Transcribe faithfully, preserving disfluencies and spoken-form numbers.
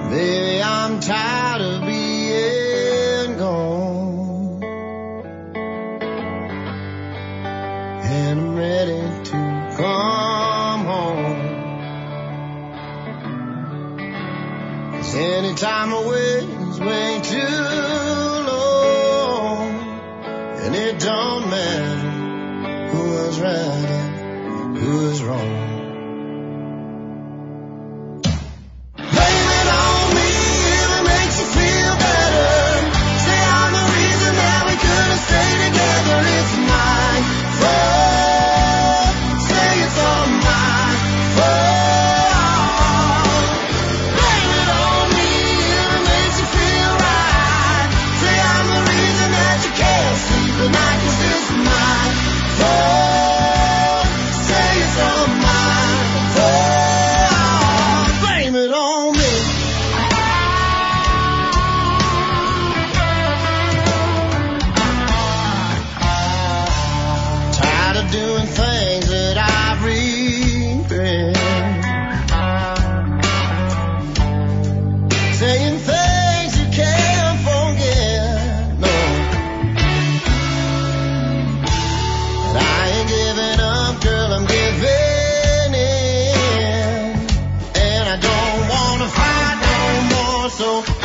Baby, I'm tired of being gone, and I'm ready to come home. 'Cause any time away is way too long, and it don't matter who was right and who was wrong. Doing things that I regret, saying things you can't forget, no. But I ain't giving up, girl, I'm giving in, and I don't wanna fight no more, so